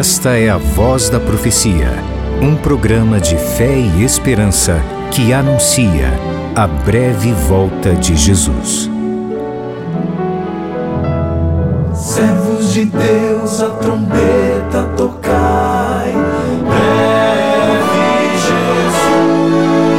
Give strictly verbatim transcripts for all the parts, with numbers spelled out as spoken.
Esta é a Voz da Profecia, um programa de fé e esperança que anuncia a breve volta de Jesus. Servos de Deus, a trombeta tocai, breve Jesus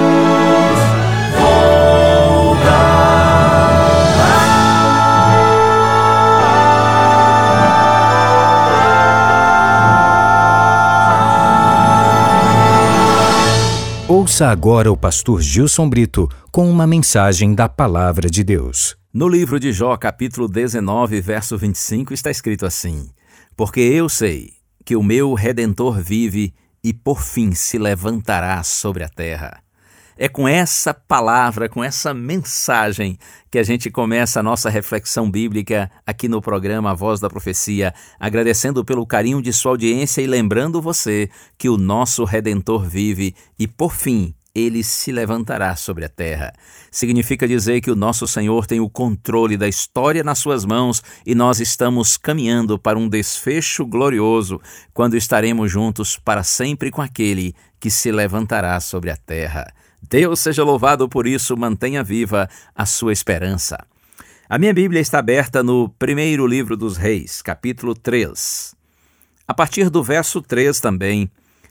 Ouça agora o pastor Gilson Brito com uma mensagem da Palavra de Deus. No livro de Jó, capítulo dezenove, verso vinte e cinco, está escrito assim: Porque eu sei que o meu Redentor vive e por fim se levantará sobre a terra. É com essa palavra, com essa mensagem, que a gente começa a nossa reflexão bíblica aqui no programa A Voz da Profecia, agradecendo pelo carinho de sua audiência e lembrando você que o nosso Redentor vive e por fim ele se levantará sobre a terra. Significa dizer que o nosso Senhor tem o controle da história nas suas mãos e nós estamos caminhando para um desfecho glorioso, quando estaremos juntos para sempre com aquele que se levantará sobre a terra. Deus seja louvado por isso, mantenha viva a sua esperança. A minha Bíblia está aberta no primeiro livro dos Reis, capítulo três. A partir do verso três também,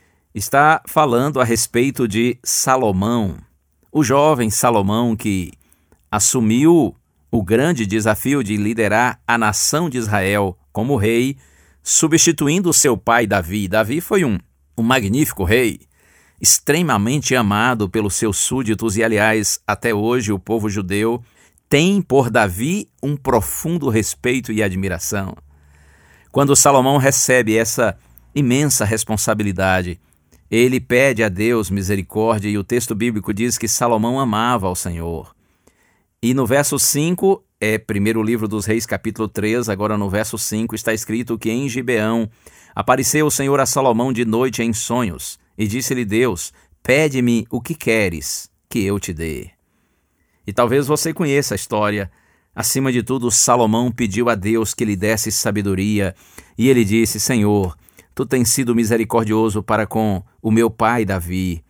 está falando a respeito de Salomão, o jovem Salomão que assumiu o grande desafio de liderar a nação de Israel como rei, substituindo seu pai Davi. Davi foi um, um magnífico rei, extremamente amado pelos seus súditos e, aliás, até hoje o povo judeu tem por Davi um profundo respeito e admiração. Quando Salomão recebe essa imensa responsabilidade, ele pede a Deus misericórdia e o texto bíblico diz que Salomão amava ao Senhor. E no verso cinco, é primeiro livro dos Reis, capítulo três, agora no verso cinco, está escrito que em Gibeão apareceu o Senhor a Salomão de noite em sonhos e disse-lhe Deus: pede-me o que queres que eu te dê. E talvez você conheça a história. Acima de tudo, Salomão pediu a Deus que lhe desse sabedoria e ele disse: Senhor, Tu tens sido misericordioso para com o meu pai Davi,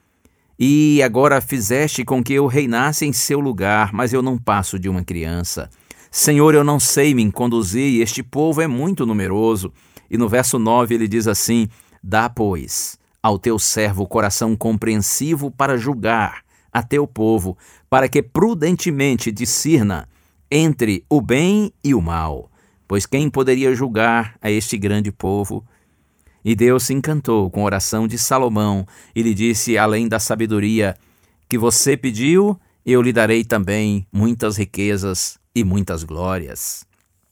e agora fizeste com que eu reinasse em seu lugar, mas eu não passo de uma criança. Senhor, eu não sei me conduzir, e este povo é muito numeroso. E no verso nove ele diz assim: dá, pois, ao teu servo coração compreensivo para julgar a teu povo, para que prudentemente discirna entre o bem e o mal. Pois quem poderia julgar a este grande povo? E Deus se encantou com a oração de Salomão e lhe disse, além da sabedoria que você pediu, eu lhe darei também muitas riquezas e muitas glórias.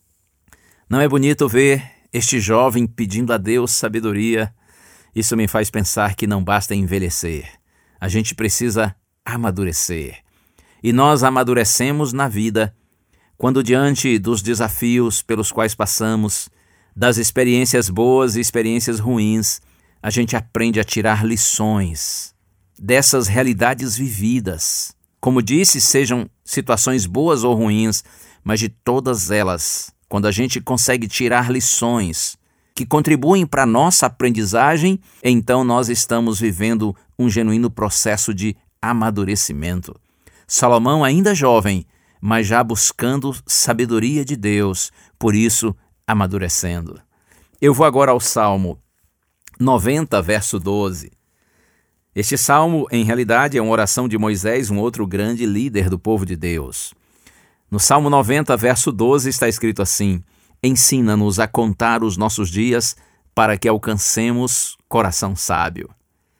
Não é bonito ver este jovem pedindo a Deus sabedoria? Isso me faz pensar que não basta envelhecer. A gente precisa amadurecer. E nós amadurecemos na vida quando, diante dos desafios pelos quais passamos, das experiências boas e experiências ruins, a gente aprende a tirar lições dessas realidades vividas. Como disse, sejam situações boas ou ruins, mas de todas elas, quando a gente consegue tirar lições que contribuem para a nossa aprendizagem, então nós estamos vivendo um genuíno processo de amadurecimento. Salomão, ainda jovem, mas já buscando sabedoria de Deus, por isso amadurecendo. Eu vou agora ao Salmo noventa, verso doze. Este salmo, em realidade, é uma oração de Moisés, um outro grande líder do povo de Deus. No Salmo noventa, verso doze, está escrito assim: ensina-nos a contar os nossos dias para que alcancemos coração sábio.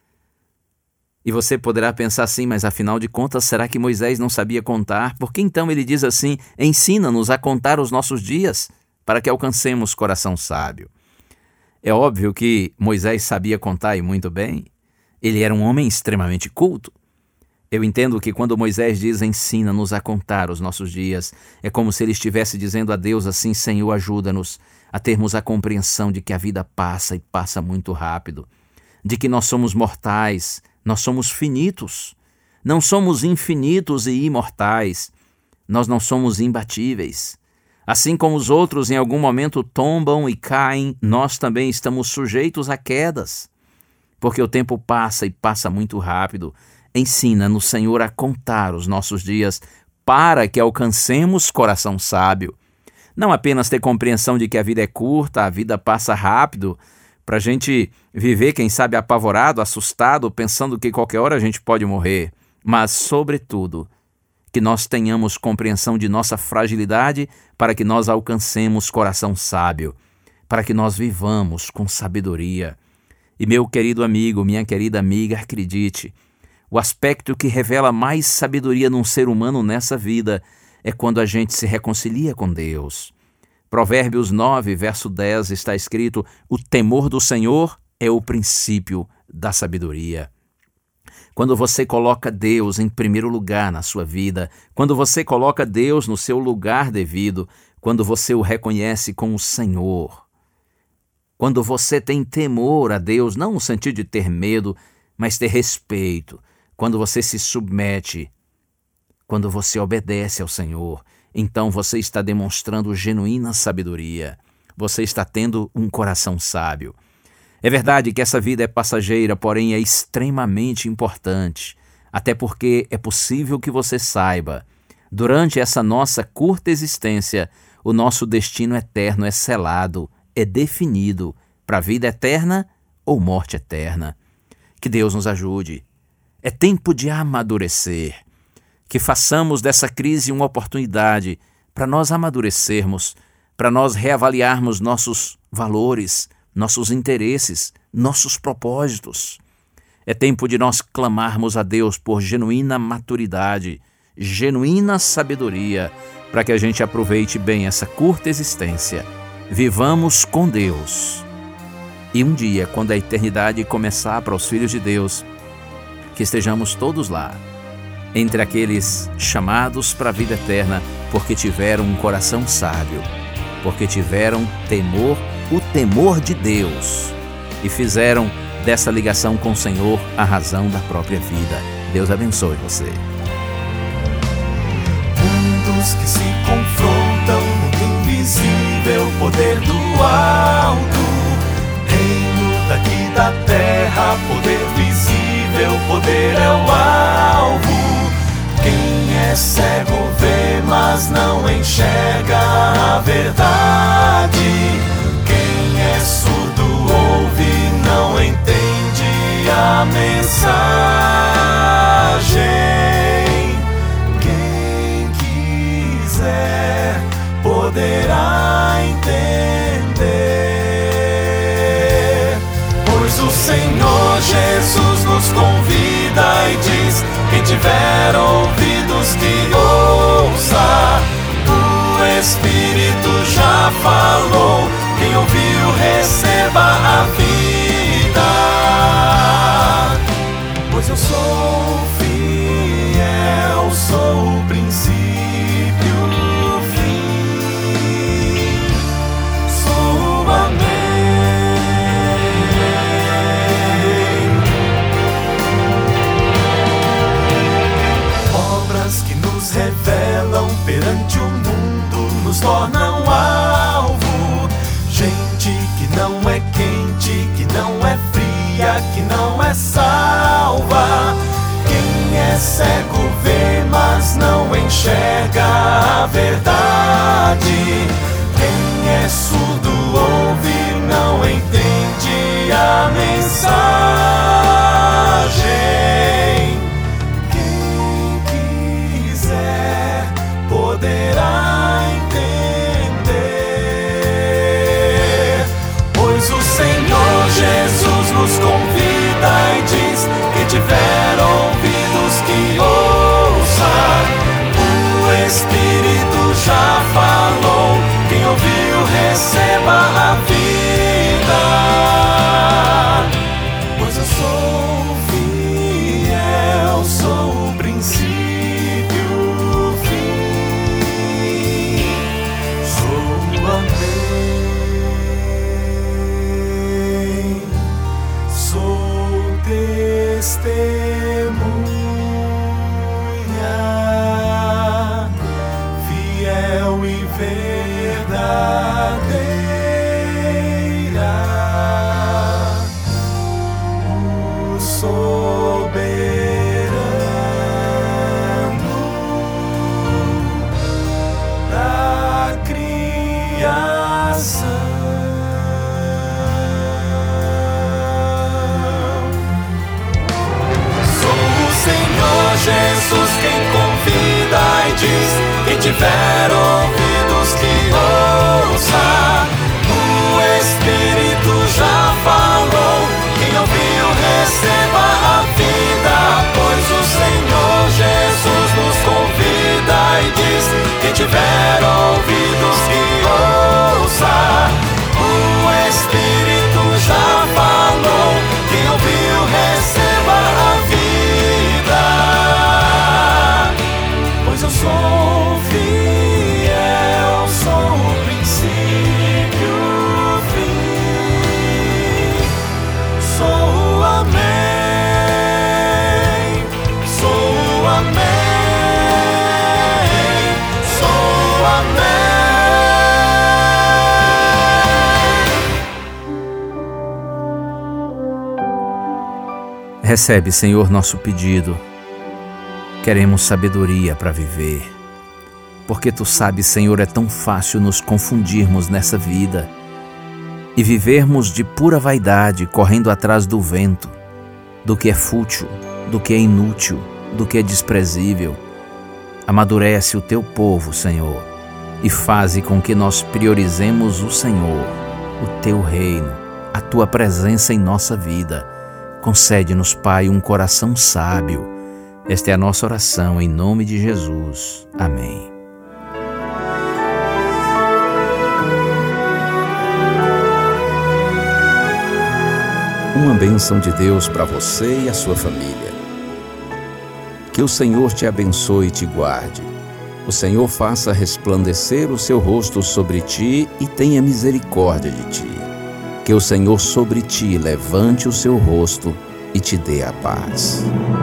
E você poderá pensar assim, mas afinal de contas, será que Moisés não sabia contar? Por que então ele diz assim: ensina-nos a contar os nossos dias para que alcancemos coração sábio? É óbvio que Moisés sabia contar e muito bem. Ele era um homem extremamente culto. Eu entendo que quando Moisés diz ensina-nos a contar os nossos dias, é como se ele estivesse dizendo a Deus assim: Senhor, ajuda-nos a termos a compreensão de que a vida passa e passa muito rápido, de que nós somos mortais, nós somos finitos, não somos infinitos e imortais, nós não somos imbatíveis. Assim como os outros em algum momento tombam e caem, nós também estamos sujeitos a quedas. Porque o tempo passa e passa muito rápido. Ensina-nos, Senhor, a contar os nossos dias para que alcancemos coração sábio. Não apenas ter compreensão de que a vida é curta, a vida passa rápido, para a gente viver, quem sabe, apavorado, assustado, pensando que qualquer hora a gente pode morrer, mas, sobretudo, que nós tenhamos compreensão de nossa fragilidade para que nós alcancemos coração sábio, para que nós vivamos com sabedoria. E meu querido amigo, minha querida amiga, acredite, o aspecto que revela mais sabedoria num ser humano nessa vida é quando a gente se reconcilia com Deus. Provérbios nove, verso dez, está escrito: o temor do Senhor é o princípio da sabedoria. Quando você coloca Deus em primeiro lugar na sua vida, quando você coloca Deus no seu lugar devido, quando você o reconhece como Senhor, quando você tem temor a Deus, não no sentido de ter medo, mas ter respeito, quando você se submete, quando você obedece ao Senhor, então você está demonstrando genuína sabedoria. Você está tendo um coração sábio. É verdade que essa vida é passageira, porém é extremamente importante, até porque é possível que você saiba, durante essa nossa curta existência, o nosso destino eterno é selado, é definido para a vida eterna ou morte eterna. Que Deus nos ajude. É tempo de amadurecer. Que façamos dessa crise uma oportunidade para nós amadurecermos, para nós reavaliarmos nossos valores, nossos interesses, nossos propósitos. É tempo de nós clamarmos a Deus por genuína maturidade, genuína sabedoria, para que a gente aproveite bem essa curta existência. Vivamos com Deus. E um dia, quando a eternidade começar para os filhos de Deus, que estejamos todos lá, entre aqueles chamados para a vida eterna, porque tiveram um coração sábio, porque tiveram temor, o temor de Deus, e fizeram dessa ligação com o Senhor a razão da própria vida. Deus abençoe você. Mundos que se confrontam no invisível poder do alto, reino daqui da terra, poder visível, poder é o alvo. Quem é cego vê, mas não enxerga a verdade. Quem é surdo ouve, não entende a mensagem. Quem quiser poderá entender, pois o Senhor Jesus nos convida e diz: quem tiver ouvidos que ouça, o Espírito já falou, quem ouviu receba a vida. Pois eu sou fiel, sou o princípio, o fim, sou o amém. Obras que nos revelam perante o mundo, nos tornam alvo. Gente que não é quente, que não é fria, que não é salva. Quem é cego vê, mas não enxerga a verdade. Quem é surdo ouve, não entende a mensagem. Quem quiser poderá entender, pois o Senhor Jesus nos convida e diz: quem tiver ouvidos que ouça, o Espírito já falou, quem ouviu receba a vida. Pois eu sou fiel, sou o princípio, o fim, sou o amém, sou testemunha fiel e verdadeira. o soberano da criação. Sou o Senhor Jesus quem convida e diz: quem tiver ouvidos que ouça. O Espírito já falou, quem ouviu receba a vida, pois o Senhor Jesus nos convida e diz: quem tiver ouvidos que ouça. O Espírito já falou, quem ouviu receba a vida, pois eu sou fiel, sou o princípio, o fim, sou o amém, sou o amém, sou o amém. Recebe, Senhor, nosso pedido. Queremos sabedoria para viver, porque Tu sabes, Senhor, é tão fácil nos confundirmos nessa vida e vivermos de pura vaidade, correndo atrás do vento, do que é fútil, do que é inútil, do que é desprezível. Amadurece o Teu povo, Senhor, e faze com que nós priorizemos o Senhor, o Teu reino, a Tua presença em nossa vida. Concede-nos, Pai, um coração sábio. Esta é a nossa oração em nome de Jesus. Amém. Uma bênção de Deus para você e a sua família. Que o Senhor te abençoe e te guarde. O Senhor faça resplandecer o seu rosto sobre ti e tenha misericórdia de ti. Que o Senhor sobre ti levante o seu rosto e te dê a paz.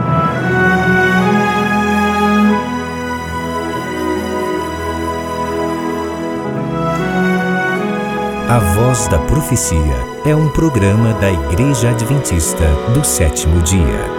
A Voz da Profecia é um programa da Igreja Adventista do Sétimo Dia.